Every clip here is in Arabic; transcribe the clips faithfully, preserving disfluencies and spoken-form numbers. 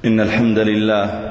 إن الحمد لله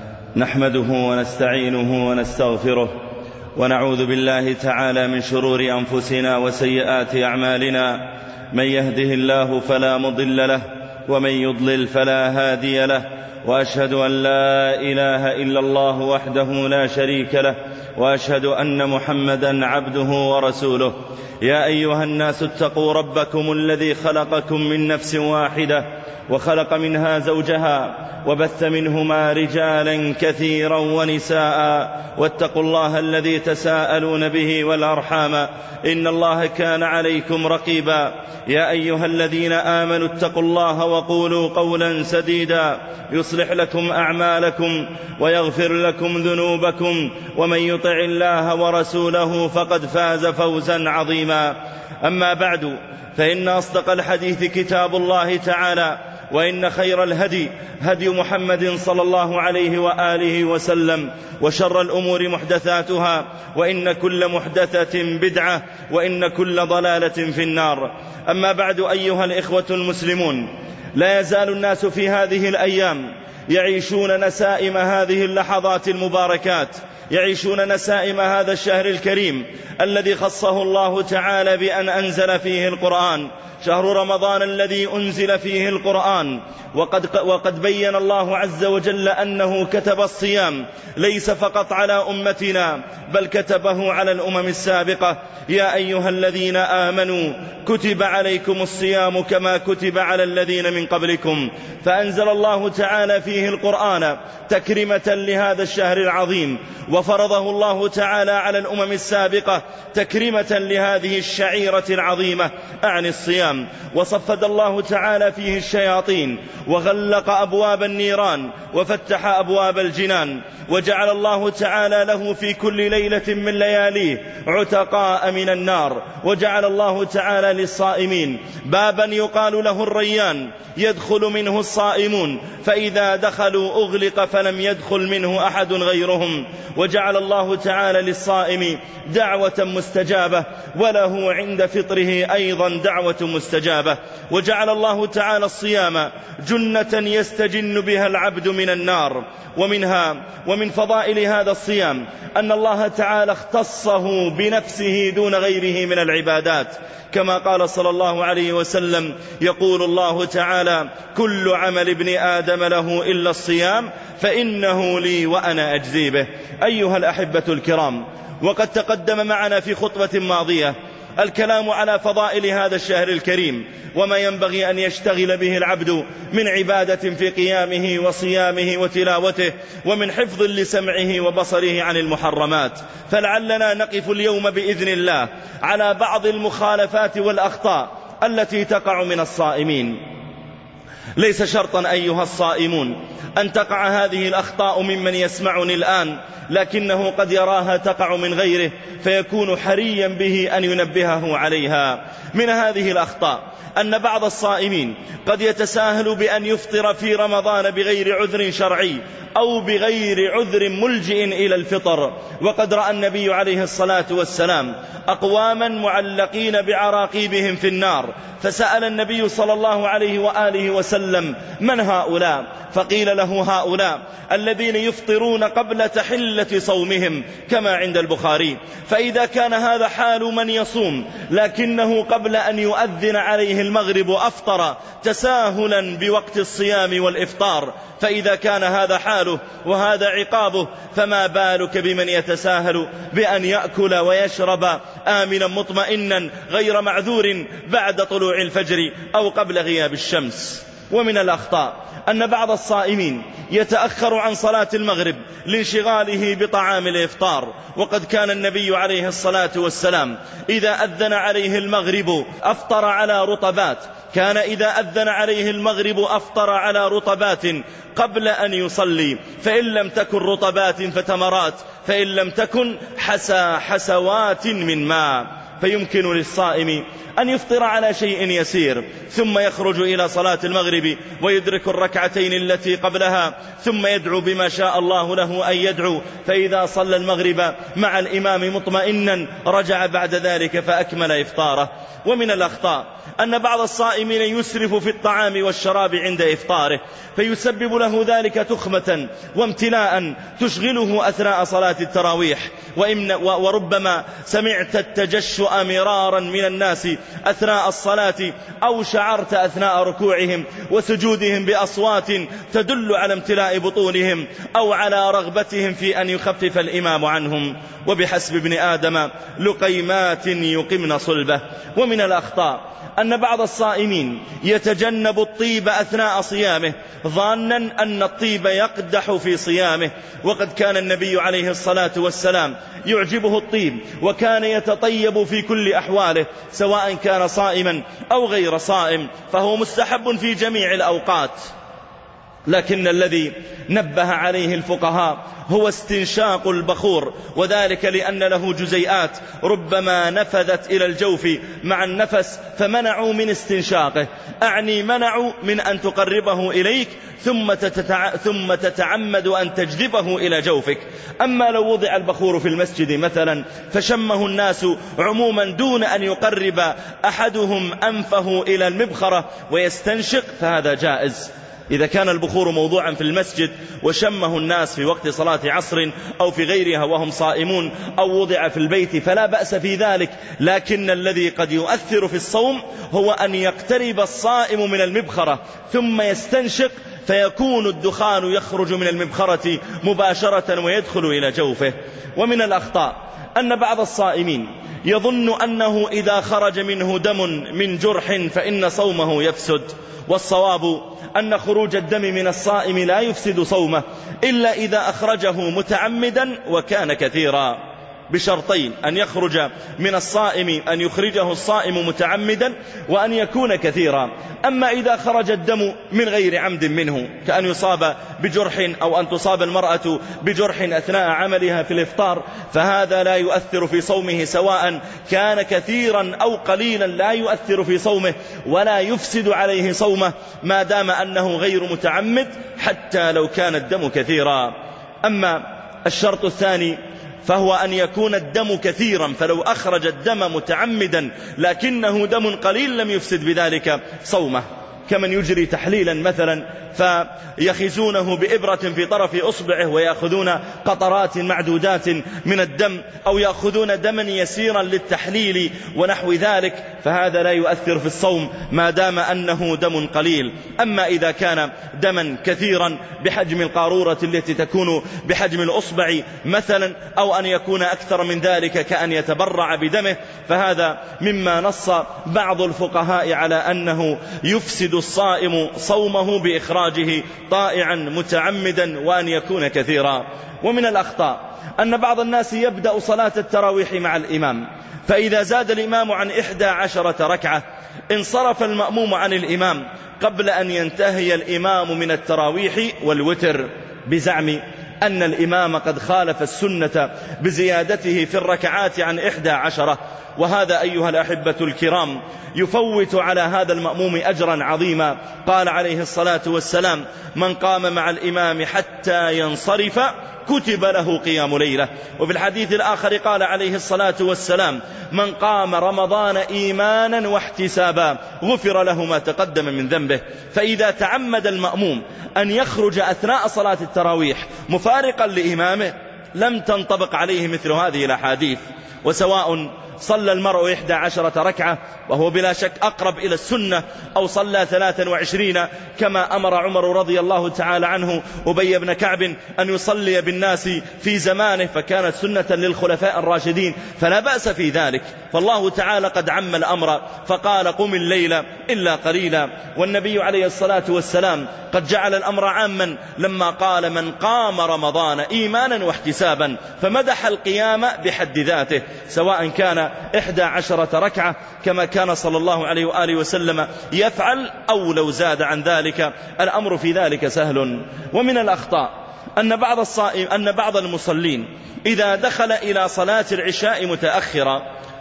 نحمده ونستعينه ونستغفره ونعوذ بالله تعالى من شرور أنفسنا وسيئات أعمالنا. من يهده الله فلا مضل له ومن يضلل فلا هادي له، وأشهد أن لا إله إلا الله وحده لا شريك له، وأشهد أن محمدا عبده ورسوله. يا أيها الناس اتقوا ربكم الذي خلقكم من نفس واحدة وخلق منها زوجها وبث منهما رجالا كثيرا ونساء، واتقوا الله الذي تساءلون به والأرحام إن الله كان عليكم رقيبا. يا أيها الذين آمنوا اتقوا الله وقولوا قولا سديدا يصلح لكم أعمالكم ويغفر لكم ذنوبكم، ومن يطع الله ورسوله فقد فاز فوزا عظيما. أما بعد، فإن أصدق الحديث كتاب الله تعالى، وإن خير الهدي هدي محمد صلى الله عليه وآله وسلم، وشر الأمور محدثاتها، وإن كل محدثة بدعة، وإن كل ضلالة في النار. أما بعد، أيها الإخوة المسلمون، لا يزال الناس في هذه الأيام يعيشون نسائم هذه اللحظات المباركات، يعيشون نسائم هذا الشهر الكريم الذي خصه الله تعالى بأن أنزل فيه القرآن، شهر رمضان الذي أنزل فيه القرآن. وقد, وقد بين الله عز وجل أنه كتب الصيام ليس فقط على أمتنا، بل كتبه على الأمم السابقة. يا أيها الذين آمنوا كتب عليكم الصيام كما كتب على الذين من قبلكم. فأنزل الله تعالى فيه القرآن تكرمة لهذا الشهر العظيم، وفرضه الله تعالى على الأمم السابقة تكرمة لهذه الشعيرة العظيمة عن الصيام. وصفد الله تعالى فيه الشياطين، وغلق أبواب النيران، وفتح أبواب الجنان، وجعل الله تعالى له في كل ليلة من لياليه عتقاء من النار. وجعل الله تعالى للصائمين بابا يقال له الريان يدخل منه الصائمون، فإذا دخلوا أغلق فلم يدخل منه أحد غيرهم. وجعل الله تعالى للصائم دعوة مستجابة، وله عند فطره أيضا دعوة مستجابة. وجعل الله تعالى الصيام جنة يستجن بها العبد من النار. ومنها ومن فضائل هذا الصيام أن الله تعالى اختصه بنفسه دون غيره من العبادات، كما قال صلى الله عليه وسلم: يقول الله تعالى: كل عمل ابن آدم له إلا الصيام فإنه لي وأنا أجزي به. أيها الأحبة الكرام، وقد تقدم معنا في خطبة ماضية الكلام على فضائل هذا الشهر الكريم، وما ينبغي أن يشتغل به العبد من عبادة في قيامه وصيامه وتلاوته، ومن حفظ لسمعه وبصره عن المحرمات. فلعلنا نقف اليوم بإذن الله على بعض المخالفات والأخطاء التي تقع من الصائمين. ليس شرطا أيها الصائمون أن تقع هذه الأخطاء ممن يسمعني الآن، لكنه قد يراها تقع من غيره، فيكون حريا به أن ينبهه عليها. من هذه الأخطاء أن بعض الصائمين قد يتساهل بأن يفطر في رمضان بغير عذر شرعي أو بغير عذر ملجئ إلى الفطر. وقد رأى النبي عليه الصلاة والسلام أقواما معلقين بعراقيبهم في النار، فسأل النبي صلى الله عليه وآله وسلم: من هؤلاء؟ فقيل له: هؤلاء الذين يفطرون قبل تحلة صومهم، كما عند البخاري. فإذا كان هذا حال من يصوم لكنه قبل أن يؤذن عليه المغرب أفطر تساهلا بوقت الصيام والإفطار، فإذا كان هذا حاله وهذا عقابه، فما بالك بمن يتساهل بأن يأكل ويشرب آمنا مطمئنا غير معذور بعد طلوع الفجر أو قبل غياب الشمس. ومن الأخطاء أن بعض الصائمين يتأخر عن صلاة المغرب لانشغاله بطعام الإفطار. وقد كان النبي عليه الصلاة والسلام إذا أذن عليه المغرب أفطر على رطبات، كان إذا أذن عليه المغرب أفطر على رطبات قبل أن يصلي، فإن لم تكن رطبات فتمرات، فإن لم تكن حسى حسوات من ماء. فيمكن للصائم أن يفطر على شيء يسير ثم يخرج إلى صلاة المغرب ويدرك الركعتين التي قبلها ثم يدعو بما شاء الله له أن يدعو، فإذا صلى المغرب مع الإمام مطمئنا رجع بعد ذلك فأكمل إفطاره. ومن الأخطاء أن بعض الصائمين يسرف في الطعام والشراب عند إفطاره فيسبب له ذلك تخمة وامتلاء تشغله أثناء صلاة التراويح، وربما سمعت التجشؤ مرارا من الناس أثناء الصلاة أو شعرت أثناء ركوعهم وسجودهم بأصوات تدل على امتلاء بطونهم أو على رغبتهم في أن يخفف الإمام عنهم. وبحسب ابن آدم لقيمات يقمن صلبه. ومن الأخطاء أن بعض الصائمين يتجنب الطيب أثناء صيامه ظانا أن الطيب يقدح في صيامه، وقد كان النبي عليه الصلاة والسلام يعجبه الطيب وكان يتطيب في كل أحواله سواء كان صائما أو غير صائم، فهو مستحب في جميع الأوقات. لكن الذي نبه عليه الفقهاء هو استنشاق البخور، وذلك لأن له جزيئات ربما نفذت إلى الجوف مع النفس فمنعوا من استنشاقه، أعني منعوا من أن تقربه إليك ثم, تتع... ثم تتعمد أن تجذبه إلى جوفك. أما لو وضع البخور في المسجد مثلا فشمه الناس عموما دون أن يقرب أحدهم أنفه إلى المبخرة ويستنشق فهذا جائز. إذا كان البخور موضوعا في المسجد وشمه الناس في وقت صلاة عصر أو في غيرها وهم صائمون أو وضع في البيت فلا بأس في ذلك، لكن الذي قد يؤثر في الصوم هو أن يقترب الصائم من المبخرة ثم يستنشق فيكون الدخان يخرج من المبخرة مباشرة ويدخل إلى جوفه. ومن الأخطاء أن بعض الصائمين يظن أنه إذا خرج منه دم من جرح فإن صومه يفسد، والصواب أن خروج الدم من الصائم لا يفسد صومه إلا إذا أخرجه متعمدا وكان كثيرا، بشرطين: أن يخرج من الصائم أن يخرجه الصائم متعمدا وأن يكون كثيرا. أما إذا خرج الدم من غير عمد منه كأن يصاب بجرح أو أن تصاب المرأة بجرح أثناء عملها في الإفطار فهذا لا يؤثر في صومه سواء كان كثيرا أو قليلا، لا يؤثر في صومه ولا يفسد عليه صومه ما دام أنه غير متعمد حتى لو كان الدم كثيرا. أما الشرط الثاني فهو أن يكون الدم كثيرا، فلو أخرج الدم متعمدا لكنه دم قليل لم يفسد بذلك صومه، كمن يجري تحليلا مثلا فيخزونه بإبرة في طرف أصبعه ويأخذون قطرات معدودات من الدم، أو يأخذون دما يسيرا للتحليل ونحو ذلك، فهذا لا يؤثر في الصوم ما دام أنه دم قليل. أما إذا كان دما كثيرا بحجم القارورة التي تكون بحجم الأصبع مثلا، أو أن يكون أكثر من ذلك كأن يتبرع بدمه، فهذا مما نص بعض الفقهاء على أنه يفسد الصائم صومه بإخراجه طائعا متعمدا وأن يكون كثيرا. ومن الأخطاء أن بعض الناس يبدأ صلاة التراويح مع الإمام، فإذا زاد الإمام عن إحدى عشرة ركعة انصرف المأموم عن الإمام قبل أن ينتهي الإمام من التراويح والوتر، بزعم أن الإمام قد خالف السنة بزيادته في الركعات عن إحدى عشرة. وهذا أيها الأحبة الكرام يفوت على هذا المأموم أجرا عظيما. قال عليه الصلاة والسلام: من قام مع الإمام حتى ينصرف كتب له قيام ليلة. وفي الحديث الآخر قال عليه الصلاة والسلام: من قام رمضان إيمانا واحتسابا غفر له ما تقدم من ذنبه. فإذا تعمد المأموم أن يخرج أثناء صلاة التراويح مفارقا لإمامه لم تنطبق عليه مثل هذه الأحاديث. وسواء صلى المرء إحدى عشرة ركعة وهو بلا شك أقرب إلى السنة، أو صلى ثلاثا وعشرين كما أمر عمر رضي الله تعالى عنه أبي بن كعب أن يصلي بالناس في زمانه، فكانت سنة للخلفاء الراشدين، فلا بأس في ذلك. فالله تعالى قد عم الأمر فقال: قم الليل إلا قليلا. والنبي عليه الصلاة والسلام قد جعل الأمر عاما لما قال: من قام رمضان إيمانا واحتسابا، فمدح القيام بحد ذاته، سواء كان إحدى عشرة ركعة كما كان صلى الله عليه وآله وسلم يفعل، أو لو زاد عن ذلك الأمر في ذلك سهل. ومن الأخطاء أن بعض الصائم أن بعض المصلين إذا دخل إلى صلاة العشاء متأخرا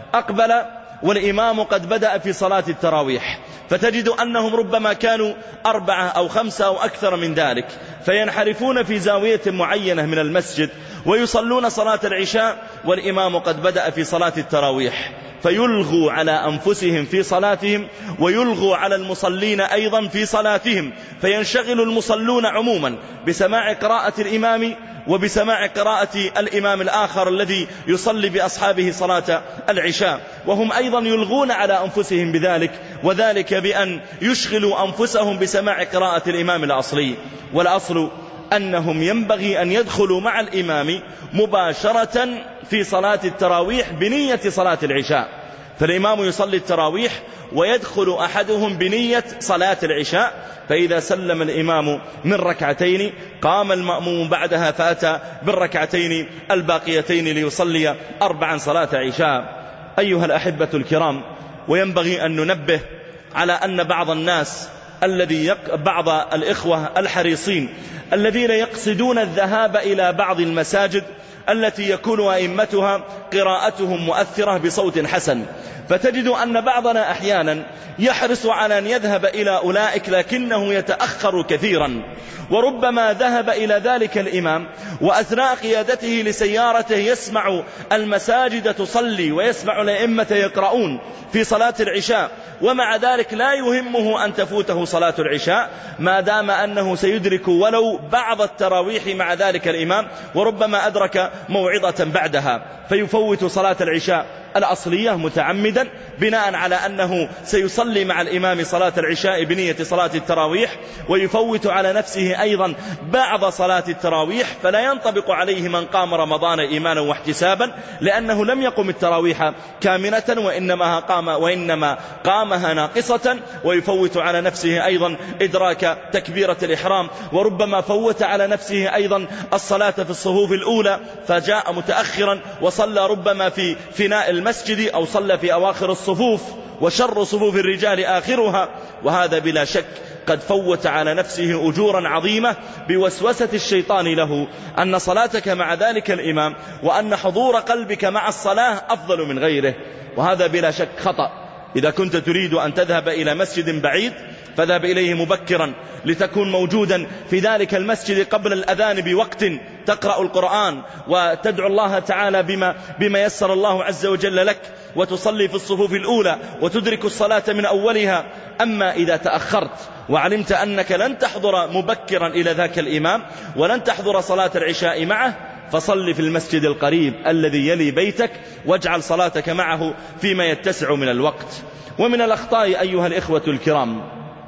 أقبل والإمام قد بدأ في صلاة التراويح، فتجد أنهم ربما كانوا أربعة أو خمسة أو أكثر من ذلك، فينحرفون في زاوية معينة من المسجد ويصلون صلاة العشاء والإمام قد بدأ في صلاة التراويح، فيلغوا على أنفسهم في صلاتهم ويلغوا على المصلين أيضا في صلاتهم، فينشغل المصلون عموما بسماع قراءة الإمام وبسماع قراءة الإمام الآخر الذي يصلي بأصحابه صلاة العشاء، وهم أيضا يلغون على أنفسهم بذلك، وذلك بأن يشغلوا أنفسهم بسماع قراءة الإمام الأصلي. والأصل أنهم ينبغي أن يدخلوا مع الإمام مباشرة في صلاة التراويح بنية صلاة العشاء، فالإمام يصلي التراويح ويدخل أحدهم بنية صلاة العشاء، فإذا سلم الإمام من ركعتين قام المأموم بعدها فأتى بالركعتين الباقيتين ليصلي أربعا صلاة عشاء. أيها الأحبة الكرام، وينبغي أن ننبه على أن بعض الناس الذي يق... بعض الإخوة الحريصين الذين يقصدون الذهاب إلى بعض المساجد التي يكون أئمتها قراءتهم مؤثرة بصوت حسن، فتجد أن بعضنا أحيانا يحرص على أن يذهب إلى أولئك لكنه يتأخر كثيرا، وربما ذهب إلى ذلك الإمام وأثناء قيادته لسيارته يسمع المساجد تصلي ويسمع الأئمة يقرؤون في صلاة العشاء، ومع ذلك لا يهمه أن تفوته صلاة العشاء ما دام أنه سيدرك ولو بعض التراويح مع ذلك الإمام، وربما أدرك موعظة بعدها، فيفوت صلاة العشاء الأصلية متعمدا بناء على أنه سيصلي مع الإمام صلاة العشاء بنية صلاة التراويح، ويفوت على نفسه أيضا بعض صلاة التراويح، فلا ينطبق عليه من قام رمضان إيمانا واحتسابا، لأنه لم يقم التراويح كاملة وإنما قام وإنما قامها ناقصة، ويفوت على نفسه أيضا إدراك تكبيرة الإحرام، وربما فوت على نفسه أيضا الصلاة في الصفوف الأولى فجاء متأخرا وصلى ربما في فناء المسجد أو صلى في أواخر الصفوف، وشر صفوف الرجال آخرها، وهذا بلا شك قد فوت على نفسه أجورا عظيمة بوسوسة الشيطان له أن صلاتك مع ذلك الإمام وأن حضور قلبك مع الصلاة أفضل من غيره، وهذا بلا شك خطأ. إذا كنت تريد أن تذهب إلى مسجد بعيد فذهب إليه مبكرا لتكون موجودا في ذلك المسجد قبل الأذان بوقت، تقرأ القرآن وتدعو الله تعالى بما, بما يسر الله عز وجل لك، وتصلي في الصفوف الأولى وتدرك الصلاة من أولها. أما إذا تأخرت وعلمت أنك لن تحضر مبكرا إلى ذاك الإمام ولن تحضر صلاة العشاء معه، فصل في المسجد القريب الذي يلي بيتك واجعل صلاتك معه فيما يتسع من الوقت. ومن الأخطاء أيها الإخوة الكرام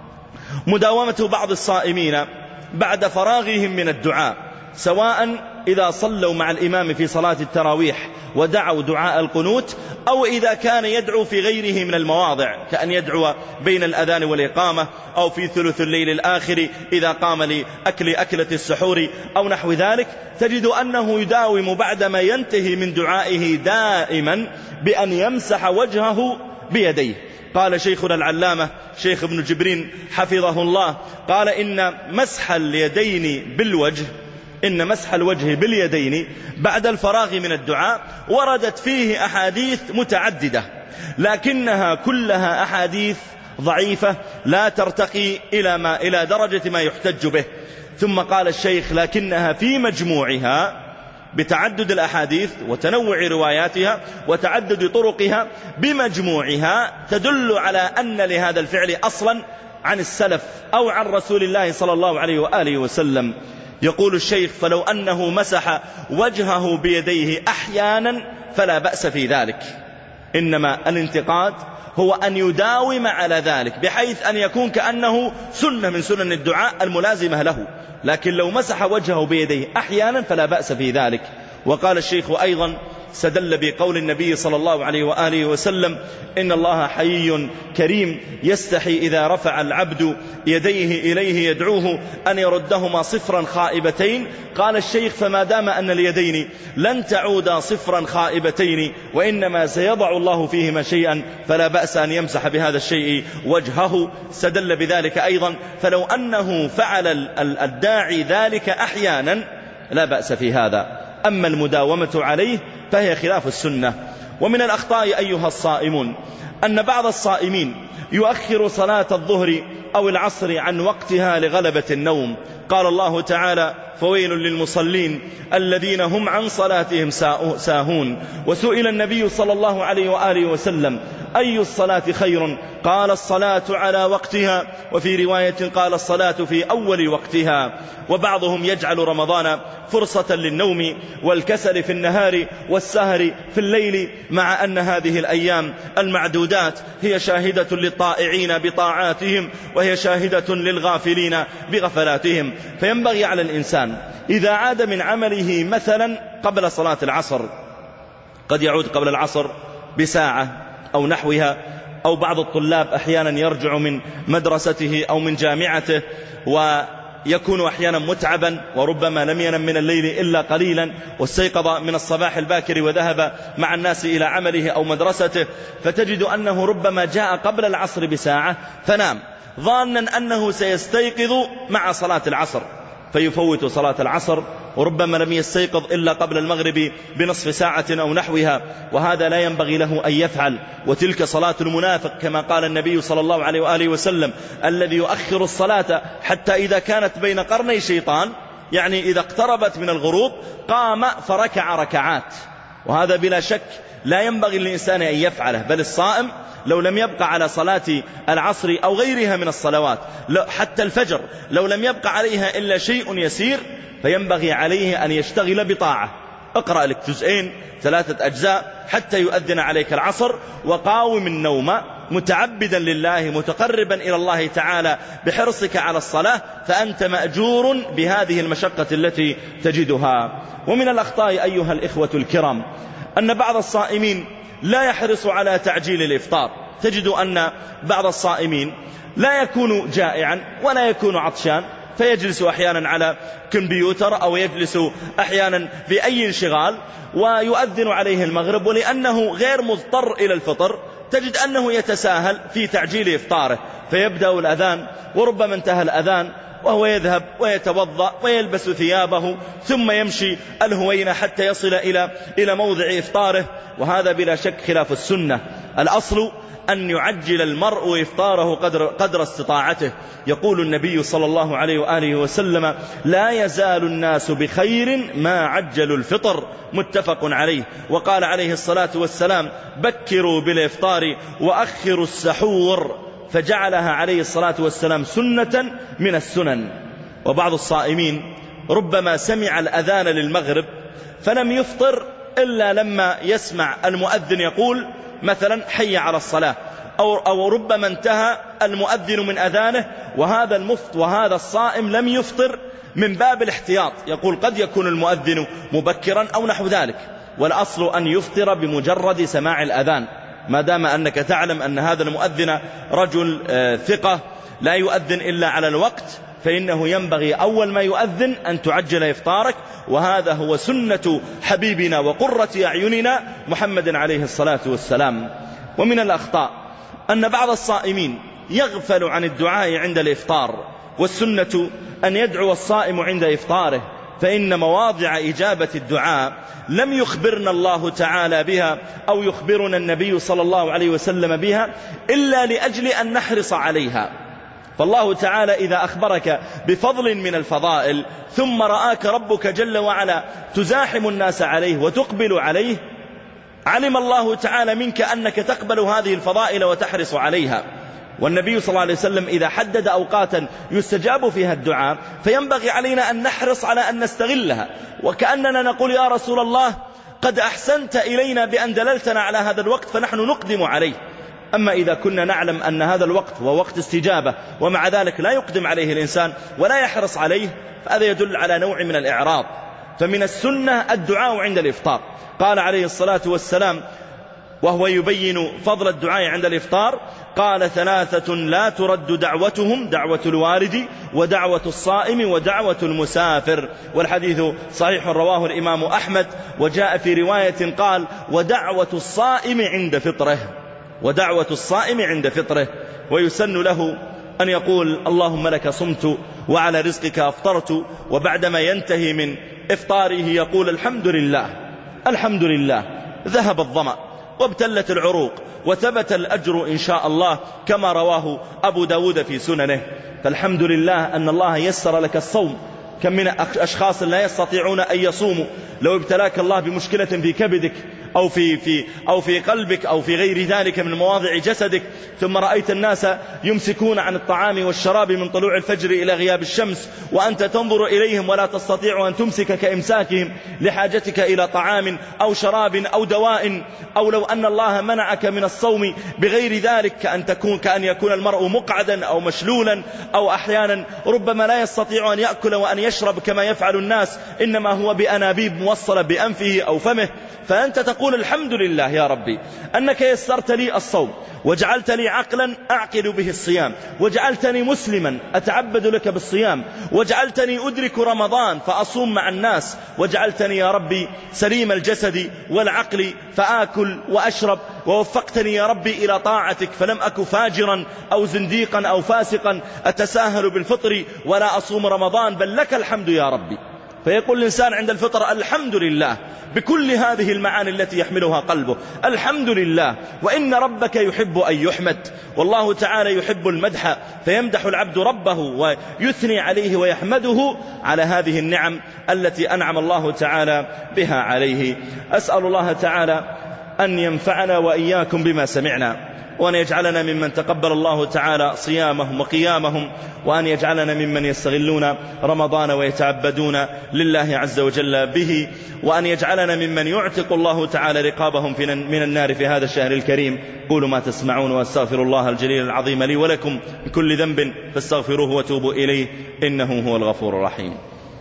مداومة بعض الصائمين بعد فراغهم من الدعاء، سواء إذا صلوا مع الإمام في صلاة التراويح ودعوا دعاء القنوت، أو إذا كان يدعو في غيره من المواضع كأن يدعو بين الأذان والإقامة، أو في ثلث الليل الآخر إذا قام لأكل أكلة السحور أو نحو ذلك، تجد أنه يداوم بعدما ينتهي من دعائه دائما بأن يمسح وجهه بيديه. قال شيخنا العلامة شيخ ابن جبرين حفظه الله، قال إن مسح اليدين بالوجه إن مسح الوجه باليدين بعد الفراغ من الدعاء وردت فيه أحاديث متعددة، لكنها كلها أحاديث ضعيفة لا ترتقي إلى, ما إلى درجة ما يحتج به. ثم قال الشيخ لكنها في مجموعها بتعدد الأحاديث وتنوع رواياتها وتعدد طرقها بمجموعها تدل على أن لهذا الفعل أصلا عن السلف أو عن رسول الله صلى الله عليه وآله وسلم. يقول الشيخ فلو أنه مسح وجهه بيديه أحيانا فلا بأس في ذلك، إنما الانتقاد هو أن يداوم على ذلك بحيث أن يكون كأنه سنة من سنن الدعاء الملازمة له، لكن لو مسح وجهه بيديه أحيانا فلا بأس في ذلك. وقال الشيخ أيضا استدل بقول النبي صلى الله عليه وآله وسلم إن الله حي كريم يستحي إذا رفع العبد يديه إليه يدعوه أن يردهما صفرا خائبتين. قال الشيخ فما دام أن اليدين لن تعودا صفرا خائبتين وإنما سيضع الله فيهما شيئا فلا بأس أن يمسح بهذا الشيء وجهه. استدل بذلك أيضا فلو أنه فعل الداعي ذلك أحيانا لا بأس في هذا، أما المداومة عليه فهي خلاف السنة. ومن الأخطاء أيها الصائمون أن بعض الصائمين يؤخر صلاة الظهر أو العصر عن وقتها لغلبة النوم. قال الله تعالى: فويل للمصلين الذين هم عن صلاتهم ساهون. وسئل النبي صلى الله عليه وآله وسلم: أي الصلاة خير؟ قال: الصلاة على وقتها، وفي رواية قال: الصلاة في أول وقتها. وبعضهم يجعل رمضان فرصة للنوم والكسل في النهار والسهر في الليل، مع أن هذه الأيام المعدودات هي شاهدة للطائعين بطاعاتهم، وهي شاهدة للغافلين بغفلاتهم. فينبغي على الإنسان إذا عاد من عمله مثلا قبل صلاة العصر، قد يعود قبل العصر بساعة أو نحوها، أو بعض الطلاب أحيانا يرجع من مدرسته أو من جامعته ويكون أحيانا متعبا، وربما لم ينم من الليل إلا قليلا، واستيقظ من الصباح الباكر وذهب مع الناس إلى عمله أو مدرسته، فتجد أنه ربما جاء قبل العصر بساعة فنام ظانا أنه سيستيقظ مع صلاة العصر، فيفوت صلاة العصر، وربما لم يستيقظ إلا قبل المغرب بنصف ساعة أو نحوها، وهذا لا ينبغي له أن يفعل. وتلك صلاة المنافق، كما قال النبي صلى الله عليه وآله وسلم: الذي يؤخر الصلاة حتى إذا كانت بين قرني شيطان، يعني إذا اقتربت من الغروب قام فركع ركعات. وهذا بلا شك لا ينبغي للإنسان أن يفعله، بل الصائم لو لم يبقى على صلاة العصر أو غيرها من الصلوات، حتى الفجر لو لم يبقى عليها إلا شيء يسير، فينبغي عليه أن يشتغل بطاعة. اقرأ لك جزئين ثلاثة أجزاء حتى يؤذن عليك العصر، وقاوم النوم متعبدا لله متقربا إلى الله تعالى بحرصك على الصلاة، فأنت مأجور بهذه المشقة التي تجدها. ومن الأخطاء أيها الإخوة الكرام أن بعض الصائمين لا يحرص على تعجيل الإفطار. تجد أن بعض الصائمين لا يكون جائعا ولا يكون عطشان، فيجلس أحيانا على كمبيوتر أو يجلس أحيانا في أي انشغال، ويؤذن عليه المغرب، ولأنه غير مضطر إلى الفطر تجد أنه يتساهل في تعجيل إفطاره، فيبدأ الأذان وربما انتهى الأذان وهو يذهب ويتوضأ ويلبس ثيابه ثم يمشي الهوين حتى يصل إلى إلى موضع إفطاره، وهذا بلا شك خلاف السنة. الأصل أن يعجل المرء إفطاره قدر, قدر استطاعته. يقول النبي صلى الله عليه وآله وسلم: لا يزال الناس بخير ما عجلوا الفطر، متفق عليه. وقال عليه الصلاة والسلام: بكروا بالإفطار وأخروا السحور، فجعلها عليه الصلاة والسلام سنة من السنن. وبعض الصائمين ربما سمع الأذان للمغرب فلم يفطر إلا لما يسمع المؤذن يقول مثلا: حي على الصلاة، أو, أو ربما انتهى المؤذن من أذانه، وهذا المفط وهذا الصائم لم يفطر من باب الاحتياط، يقول قد يكون المؤذن مبكرا أو نحو ذلك. والأصل أن يفطر بمجرد سماع الأذان، ما دام أنك تعلم أن هذا المؤذن رجل ثقة لا يؤذن إلا على الوقت، فإنه ينبغي أول ما يؤذن أن تعجل إفطارك، وهذا هو سنة حبيبنا وقرة أعيننا محمد عليه الصلاة والسلام. ومن الأخطاء أن بعض الصائمين يغفل عن الدعاء عند الإفطار، والسنة أن يدعو الصائم عند إفطاره، فإن مواضع إجابة الدعاء لم يخبرنا الله تعالى بها أو يخبرنا النبي صلى الله عليه وسلم بها إلا لأجل أن نحرص عليها. فالله تعالى إذا أخبرك بفضل من الفضائل ثم رآك ربك جل وعلا تزاحم الناس عليه وتقبل عليه، علم الله تعالى منك أنك تقبل هذه الفضائل وتحرص عليها. والنبي صلى الله عليه وسلم إذا حدد أوقاتا يستجاب فيها الدعاء فينبغي علينا أن نحرص على أن نستغلها، وكأننا نقول: يا رسول الله قد أحسنت إلينا بأن دللتنا على هذا الوقت فنحن نقدم عليه. أما إذا كنا نعلم أن هذا الوقت هو وقت استجابة ومع ذلك لا يقدم عليه الإنسان ولا يحرص عليه، فهذا يدل على نوع من الإعراض. فمن السنة الدعاء عند الإفطار. قال عليه الصلاة والسلام وهو يبين فضل الدعاء عند الإفطار: قال: ثلاثة لا ترد دعوتهم، دعوة الوالد ودعوة الصائم ودعوة المسافر. والحديث صحيح رواه الإمام أحمد، وجاء في رواية قال: ودعوة الصائم عند فطره، ودعوة الصائم عند فطره. ويسن له أن يقول: اللهم لك صمت وعلى رزقك أفطرت، وبعدما ينتهي من إفطاره يقول: الحمد لله الحمد لله ذهب الظمأ وابتلت العروق وثبت الأجر إن شاء الله كما رواه أبو داود في سننه. فالحمد لله أن الله يسر لك الصوم. كم من أشخاص لا يستطيعون أن يصوموا، لو ابتلاك الله بمشكلة في كبدك أو في, في, أو في قلبك أو في غير ذلك من مواضع جسدك، ثم رأيت الناس يمسكون عن الطعام والشراب من طلوع الفجر إلى غياب الشمس، وأنت تنظر إليهم ولا تستطيع أن تمسك كإمساكهم لحاجتك إلى طعام أو شراب أو دواء، أو لو أن الله منعك من الصوم بغير ذلك، كأن, تكون كأن يكون المرء مقعدا أو مشلولا، أو أحيانا ربما لا يستطيع أن يأكل وأن يشرب كما يفعل الناس، إنما هو بأنابيب موصلة بأنفه أو فمه. فأنت تقول الحمد لله يا ربي أنك يسرت لي الصوم، وجعلت لي عقلا أعقل به الصيام، وجعلتني مسلما أتعبد لك بالصيام، وجعلتني أدرك رمضان فأصوم مع الناس، وجعلتني يا ربي سليم الجسد والعقل فآكل وأشرب، ووفقتني يا ربي إلى طاعتك فلم أك فاجرا أو زنديقا أو فاسقا أتساهل بالفطر ولا أصوم رمضان، بل لك الحمد يا ربي. فيقول الإنسان عند الفطر الحمد لله بكل هذه المعاني التي يحملها قلبه، الحمد لله. وإن ربك يحب أن يحمد، والله تعالى يحب المدح، فيمدح العبد ربه ويثني عليه ويحمده على هذه النعم التي أنعم الله تعالى بها عليه. أسأل الله تعالى أن ينفعنا وإياكم بما سمعنا، وأن يجعلنا ممن تقبل الله تعالى صيامهم وقيامهم، وأن يجعلنا ممن يستغلون رمضان ويتعبدون لله عز وجل به، وأن يجعلنا ممن يعتق الله تعالى رقابهم من النار في هذا الشهر الكريم. قولوا ما تسمعون، واستغفر الله الجليل العظيم لي ولكم من كل ذنب فاستغفروه وتوبوا إليه إنه هو الغفور الرحيم.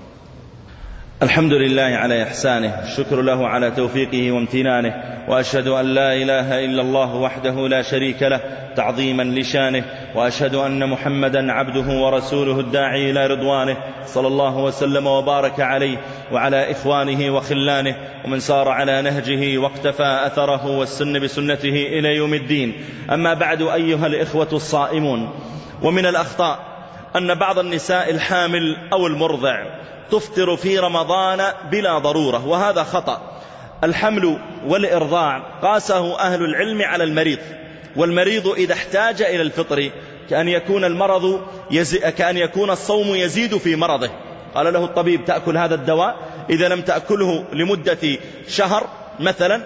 الحمد لله على إحسانه، الشكر له على توفيقه وامتنانه، وأشهد أن لا إله إلا الله وحده لا شريك له تعظيما لشانه، وأشهد أن محمدا عبده ورسوله الداعي إلى رضوانه، صلى الله وسلم وبارك عليه وعلى إخوانه وخلانه ومن سار على نهجه واقتفى أثره والسن بسنته إلى يوم الدين. أما بعد أيها الإخوة الصائمون، ومن الأخطاء أن بعض النساء الحامل أو المرضع تفطر في رمضان بلا ضرورة، وهذا خطأ. الحمل والإرضاع قاسه أهل العلم على المريض، والمريض إذا احتاج إلى الفطر كأن يكون المرض يزي... كأن يكون الصوم يزيد في مرضه، قال له الطبيب تأكل هذا الدواء، إذا لم تأكله لمدة شهر مثلا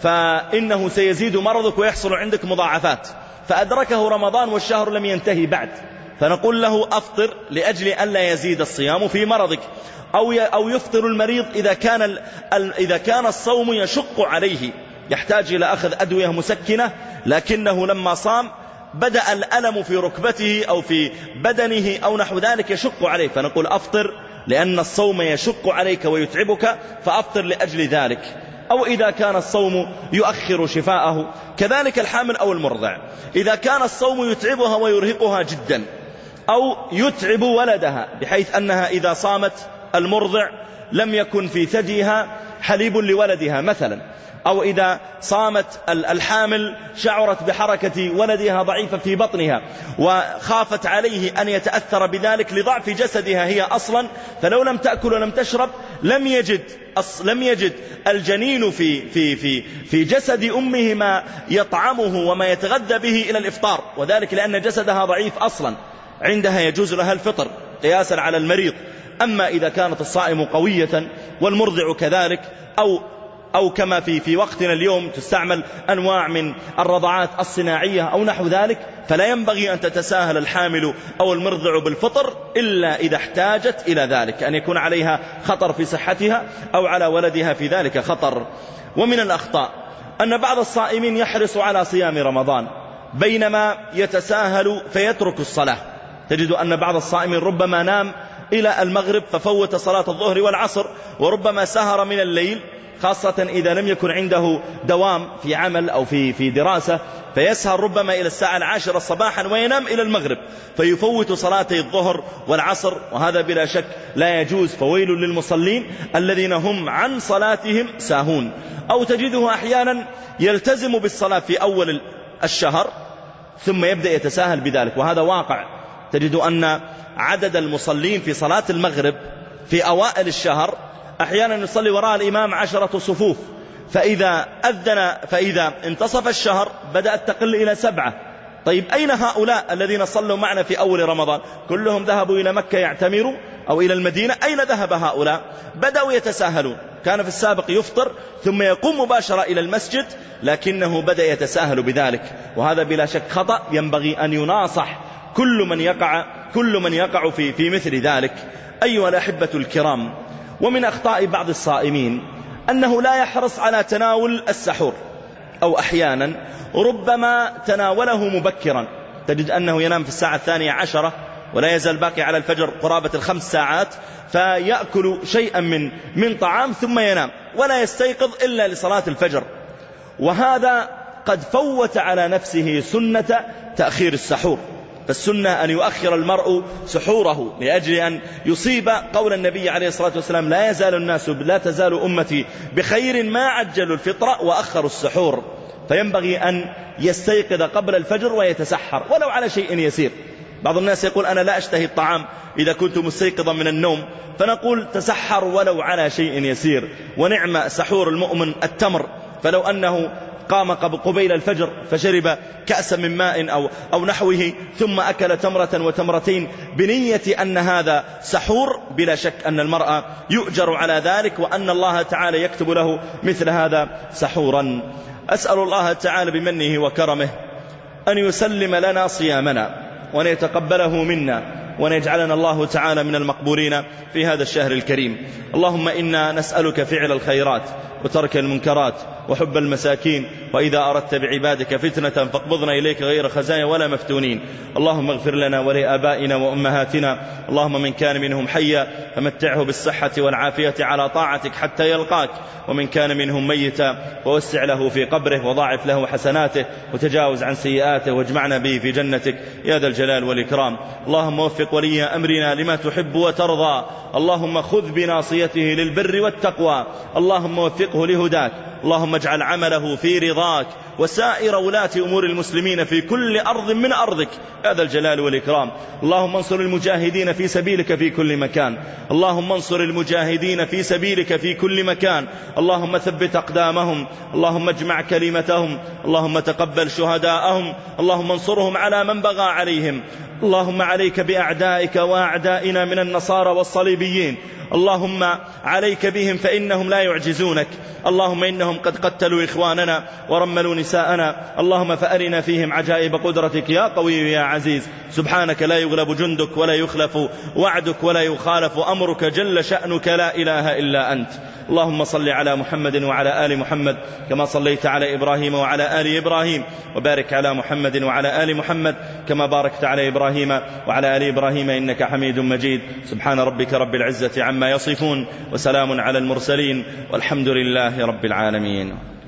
فإنه سيزيد مرضك ويحصل عندك مضاعفات، فأدركه رمضان والشهر لم ينتهي بعد، فنقول له أفطر لأجل أن لا يزيد الصيام في مرضك. أو أو يفطر المريض إذا كان إذا كان الصوم يشق عليه، يحتاج إلى أخذ أدوية مسكنة، لكنه لما صام بدأ الألم في ركبته أو في بدنه أو نحو ذلك يشق عليه، فنقول أفطر لأن الصوم يشق عليك ويتعبك، فأفطر لأجل ذلك. أو إذا كان الصوم يؤخر شفاءه، كذلك الحامل أو المرضع إذا كان الصوم يتعبها ويرهقها جدا، أو يتعب ولدها بحيث أنها إذا صامت المرضع لم يكن في ثديها حليب لولدها مثلا، أو إذا صامت الحامل شعرت بحركة ولدها ضعيفة في بطنها وخافت عليه أن يتأثر بذلك لضعف جسدها هي أصلا، فلو لم تأكل ولم تشرب لم يجد لم يجد الجنين في في في في جسد أمه ما يطعمه وما يتغذى به إلى الإفطار، وذلك لأن جسدها ضعيف أصلا، عندها يجوز لها الفطر قياسا على المريض. أما إذا كانت الصائم قوية والمرضع كذلك، أو أو كما في في وقتنا اليوم تستعمل أنواع من الرضعات الصناعية أو نحو ذلك، فلا ينبغي أن تتساهل الحامل أو المرضع بالفطر إلا إذا احتاجت إلى ذلك، أن يكون عليها خطر في صحتها أو على ولدها في ذلك خطر. ومن الأخطاء أن بعض الصائمين يحرص على صيام رمضان بينما يتساهل فيترك الصلاة. تجد أن بعض الصائمين ربما نام إلى المغرب ففوت صلاة الظهر والعصر، وربما سهر من الليل، خاصة إذا لم يكن عنده دوام في عمل أو في في دراسة، فيسهر ربما إلى الساعة العاشرة صباحا وينام إلى المغرب، فيفوت صلاتي الظهر والعصر، وهذا بلا شك لا يجوز، فويل للمصلين الذين هم عن صلاتهم ساهون. أو تجده أحيانا يلتزم بالصلاة في أول الشهر ثم يبدأ يتساهل بذلك، وهذا واقع. تجد أن عدد المصلين في صلاة المغرب في أوائل الشهر أحيانا يصلي وراء الإمام عشرة صفوف، فإذا أذن فإذا انتصف الشهر بدأت تقل إلى سبعة. طيب أين هؤلاء الذين صلوا معنا في أول رمضان؟ كلهم ذهبوا إلى مكة يعتمروا أو إلى المدينة. أين ذهب هؤلاء؟ بدأوا يتساهلون. كان في السابق يفطر ثم يقوم مباشرة إلى المسجد، لكنه بدأ يتساهل بذلك، وهذا بلا شك خطأ ينبغي أن يناصح كل من يقع كل من يقع في في مثل ذلك. أيها الأحبة الكرام، ومن أخطاء بعض الصائمين أنه لا يحرص على تناول السحور، أو أحيانا ربما تناوله مبكرا، تجد أنه ينام في الساعة الثانية عشرة ولا يزال باقي على الفجر قرابة الخمس ساعات، فيأكل شيئا من من طعام ثم ينام ولا يستيقظ إلا لصلاة الفجر، وهذا قد فوت على نفسه سنة تأخير السحور. فالسنة أن يؤخر المرء سحوره لأجل أن يصيب قول النبي عليه الصلاة والسلام: لا يزال الناس لا تزال أمتي بخير ما عجلوا الفطر وأخروا السحور. فينبغي أن يستيقظ قبل الفجر ويتسحر ولو على شيء يسير. بعض الناس يقول: أنا لا أشتهي الطعام إذا كنت مستيقظا من النوم، فنقول: تسحر ولو على شيء يسير. ونعم سحور المؤمن التمر، فلو أنه قام قبيل الفجر فشرب كأسا من ماء أو, أو نحوه ثم أكل تمرة وتمرتين بنية أن هذا سحور، بلا شك أن المرأة يؤجر على ذلك، وأن الله تعالى يكتب له مثل هذا سحورا. أسأل الله تعالى بمنه وكرمه أن يسلم لنا صيامنا وأن يتقبله منا وأن يجعلنا الله تعالى من المقبولين في هذا الشهر الكريم. اللهم إنا نسألك فعل الخيرات وترك المنكرات وحب المساكين، وإذا أردت بعبادك فتنة فاقبضنا إليك غير خزايا ولا مفتونين. اللهم اغفر لنا ولآبائنا وأمهاتنا، اللهم من كان منهم حيا فمتعه بالصحة والعافية على طاعتك حتى يلقاك، ومن كان منهم ميتا فوسع له في قبره وضاعف له حسناته وتجاوز عن سيئاته واجمعنا به في جنتك يا ذا الجلال والإكرام. اللهم وفق ولي أمرنا لما تحب وترضى، اللهم خذ بناصيته للبر والتقوى، اللهم وفقه لهداك، اللهم اجعل عمله في رضاك، وسائر ولاة أمور المسلمين في كل أرض من أرضك يا ذا الجلال والإكرام. اللهم انصر المجاهدين في سبيلك في كل مكان، اللهم انصر المجاهدين في سبيلك في كل مكان، اللهم ثبت أقدامهم، اللهم اجمع كلمتهم، اللهم تقبل شهداءهم، اللهم انصرهم على من بغى عليهم. اللهم عليك بأعدائك وأعدائنا من النصارى والصليبيين، اللهم عليك بهم فإنهم لا يعجزونك، اللهم إنهم قد قتلوا إخواننا ورملوا نساءنا، اللهم فأرنا فيهم عجائب قدرتك يا قوي يا عزيز. سبحانك لا يغلب جندك ولا يخلف وعدك ولا يخالف أمرك جل شأنك، لا إله إلا أنت. اللهم صل على محمد وعلى آل محمد كما صليت على إبراهيم وعلى آل إبراهيم، وبارك على محمد وعلى آل محمد كما باركت على إبراهيم وعلى آل إبراهيم إنك حميد مجيد. سبحان ربك رب العزة عما يصفون، وسلام على المرسلين، والحمد لله رب العالمين.